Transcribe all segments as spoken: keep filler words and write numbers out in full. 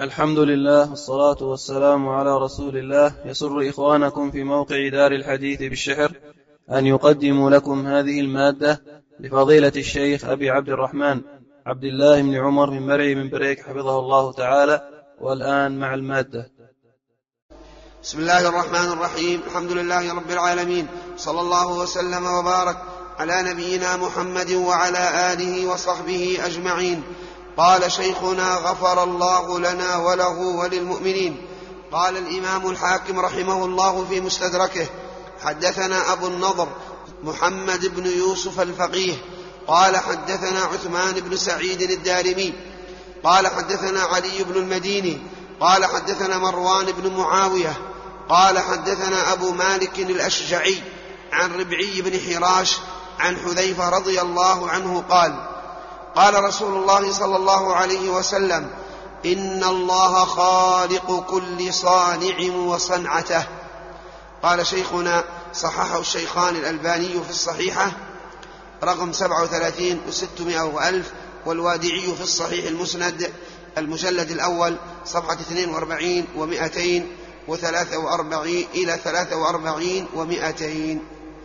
الحمد لله والصلاة والسلام على رسول الله. يسر إخوانكم في موقع دار الحديث بالشحر أن يقدموا لكم هذه المادة لفضيلة الشيخ أبي عبد الرحمن عبد الله بن عمر من مرعي من بريك حفظه الله تعالى. والآن مع المادة. بسم الله الرحمن الرحيم. الحمد لله رب العالمين، صلى الله وسلم وبارك على نبينا محمد وعلى آله وصحبه أجمعين. قال شيخنا غفر الله لنا وله وللمؤمنين. قال الإمام الحاكم رحمه الله في مستدركه: حدثنا أبو النضر محمد بن يوسف الفقيه قال حدثنا عثمان بن سعيد الدارمي قال حدثنا علي بن المديني قال حدثنا مروان بن معاوية قال حدثنا أبو مالك الأشجعي عن ربعي بن حراش عن حذيفة رضي الله عنه قال: قال رسول الله صلى الله عليه وسلم: إن الله خالق كل صانع وصنعته. قال شيخنا: صححه الشيخان الألباني في الصحيحة رقم سبعة وثلاثين وستمائة وألف، والوادعي في الصحيح المسند المجلد الأول صفحة اثنين وأربعين ومائتين وثلاثة وأربعين إلى ثلاثة وأربعين ومائتين.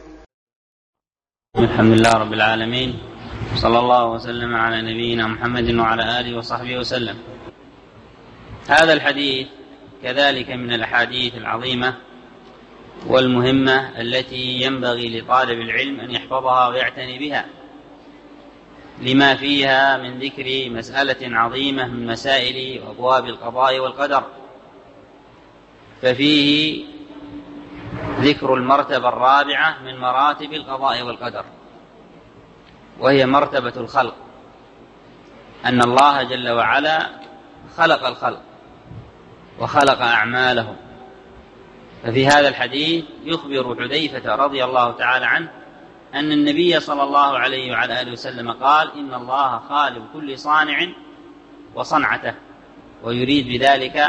الحمد لله رب العالمين، صلى الله وسلم على نبينا محمد وعلى آله وصحبه وسلم. هذا الحديث كذلك من الأحاديث العظيمة والمهمة التي ينبغي لطالب العلم أن يحفظها ويعتني بها، لما فيها من ذكر مسألة عظيمة من مسائل وأبواب القضاء والقدر. ففيه ذكر المرتبة الرابعة من مراتب القضاء والقدر، وهي مرتبة الخلق، أن الله جل وعلا خلق الخلق وخلق أعمالهم. ففي هذا الحديث يخبر حذيفة رضي الله تعالى عنه أن النبي صلى الله عليه وعلى آله وسلم قال: إن الله خالق كل صانع وصنعته، ويريد بذلك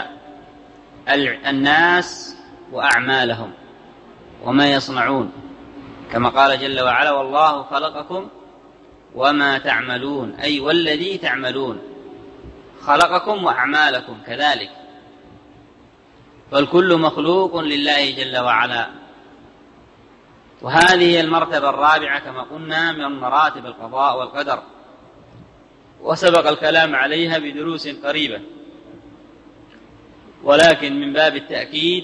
الناس وأعمالهم وما يصنعون، كما قال جل وعلا: والله خلقكم وما تعملون، أي والذي تعملون، خلقكم وأعمالكم كذلك. فالكل مخلوق لله جل وعلا. وهذه المرتبة الرابعة كما قلنا من مراتب القضاء والقدر، وسبق الكلام عليها بدروس قريبة، ولكن من باب التأكيد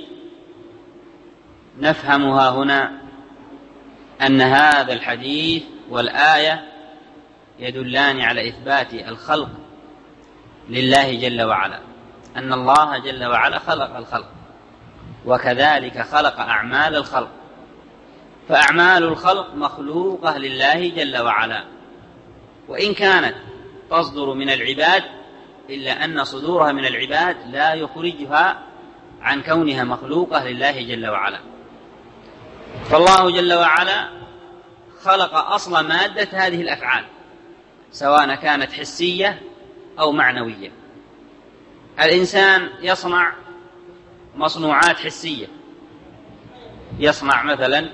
نفهمها هنا أن هذا الحديث والآية يدلان على إثبات الخلق لله جل وعلا، أن الله جل وعلا خلق الخلق، وكذلك خلق أعمال الخلق. فأعمال الخلق مخلوقة لله جل وعلا، وإن كانت تصدر من العباد إلا أن صدورها من العباد لا يخرجها عن كونها مخلوقة لله جل وعلا. فالله جل وعلا خلق أصل مادة هذه الأفعال، سواء كانت حسية أو معنوية. الإنسان يصنع مصنوعات حسية، يصنع مثلا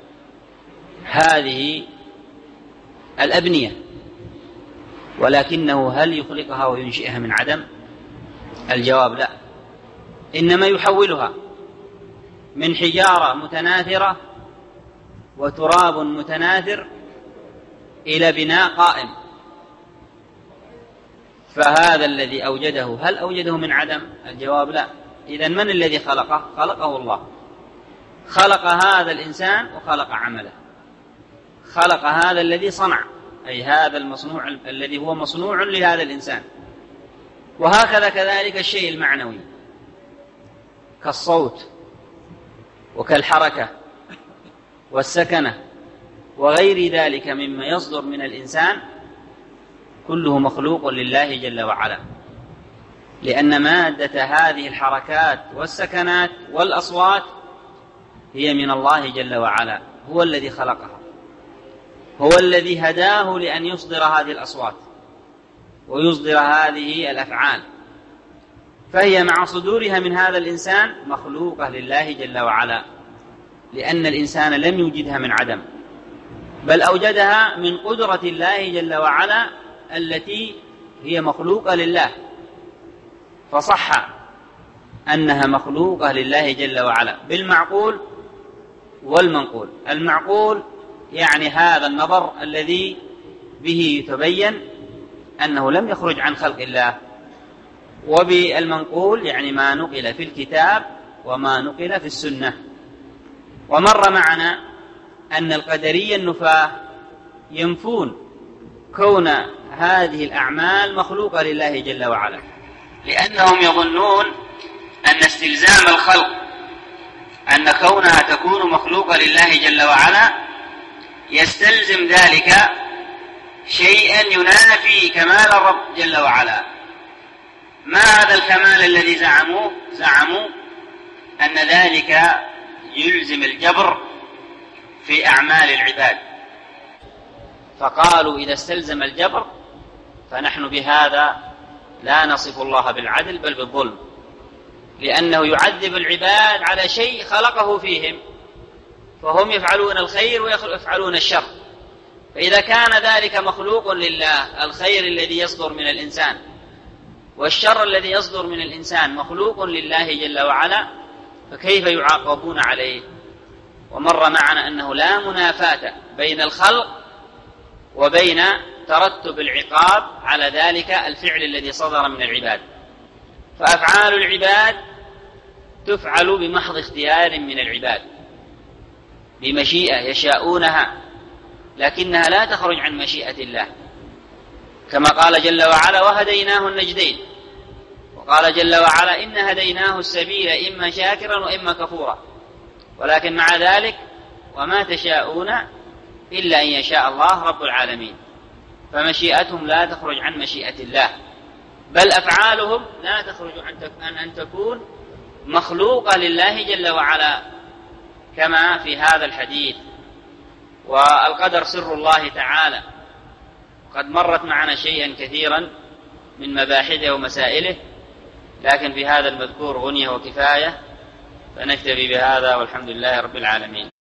هذه الأبنية، ولكنه هل يخلقها وينشئها من عدم؟ الجواب لا، إنما يحولها من حجارة متناثرة وتراب متناثر إلى بناء قائم. فهذا الذي أوجده هل أوجده من عدم؟ الجواب لا. إذن من الذي خلقه؟ خلقه الله. خلق هذا الإنسان وخلق عمله، خلق هذا الذي صنع، أي هذا المصنوع الذي هو مصنوع لهذا الإنسان. وهكذا كذلك الشيء المعنوي كالصوت وكالحركة والسكنة وغير ذلك مما يصدر من الإنسان، كله مخلوق لله جل وعلا، لأن مادة هذه الحركات والسكنات والأصوات هي من الله جل وعلا، هو الذي خلقها، هو الذي هداه لأن يصدر هذه الأصوات ويصدر هذه الأفعال. فهي مع صدورها من هذا الإنسان مخلوقة لله جل وعلا، لأن الإنسان لم يوجدها من عدم، بل أوجدها من قدرة الله جل وعلا التي هي مخلوقة لله. فصح أنها مخلوقة لله جل وعلا بالمعقول والمنقول. المعقول يعني هذا النظر الذي به يتبين أنه لم يخرج عن خلق الله، وبالمنقول يعني ما نقل في الكتاب وما نقل في السنة. ومر معنا أن القدرية النفاة ينفون كون هذه الأعمال مخلوقة لله جل وعلا، لأنهم يظنون أن استلزام الخلق أن كونها تكون مخلوقة لله جل وعلا يستلزم ذلك شيئا ينافي كمال الرب جل وعلا. ما هذا الكمال الذي زعموه؟ زعموا أن ذلك يلزم الجبر في أعمال العباد، فقالوا إذا استلزم الجبر فنحن بهذا لا نصف الله بالعدل بل بالظلم، لأنه يعذب العباد على شيء خلقه فيهم، فهم يفعلون الخير ويفعلون الشر. فإذا كان ذلك مخلوق لله، الخير الذي يصدر من الإنسان والشر الذي يصدر من الإنسان مخلوق لله جل وعلا، فكيف يعاقبون عليه؟ ومر معنا أنه لا منافاة بين الخلق وبين ترتب العقاب على ذلك الفعل الذي صدر من العباد. فأفعال العباد تفعل بمحض اختيار من العباد بمشيئة يشاءونها، لكنها لا تخرج عن مشيئة الله، كما قال جل وعلا وهديناه النجدين، وقال جل وعلا إن هديناه السبيل إما شاكرا وإما كفورا، ولكن مع ذلك وما تشاءون إلا أن يشاء الله رب العالمين. فمشيئتهم لا تخرج عن مشيئة الله، بل أفعالهم لا تخرج عن أن تكون مخلوقة لله جل وعلا، كما في هذا الحديث. والقدر سر الله تعالى، قد مرت معنا شيئا كثيرا من مباحثه ومسائله، لكن في هذا المذكور غنية وكفاية، فنكتفي بهذا والحمد لله رب العالمين.